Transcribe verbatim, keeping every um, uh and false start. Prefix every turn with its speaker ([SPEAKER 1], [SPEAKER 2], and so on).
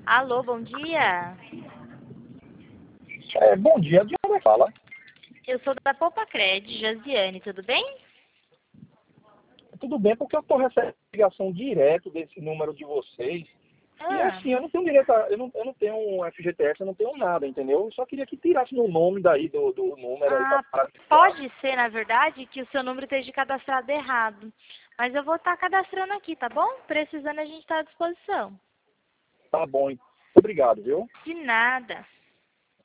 [SPEAKER 1] Alô, bom dia.
[SPEAKER 2] É, bom dia, de onde fala?
[SPEAKER 1] Eu sou da Poupacred, Josiane, tudo bem?
[SPEAKER 2] Tudo bem, porque eu estou recebendo ligação direto desse número de vocês. E
[SPEAKER 1] Ah,
[SPEAKER 2] assim, eu não tenho direito a, eu não, eu não tenho um F G T S, eu não tenho nada, entendeu? Eu só queria que tirasse meu nome daí do, do número aí
[SPEAKER 1] ah,
[SPEAKER 2] para
[SPEAKER 1] pode ser, na verdade, que o seu número esteja cadastrado errado. Mas eu vou estar cadastrando aqui, tá bom? Precisando, a gente está à disposição.
[SPEAKER 2] Tá bom, então. Obrigado, viu?
[SPEAKER 1] De nada.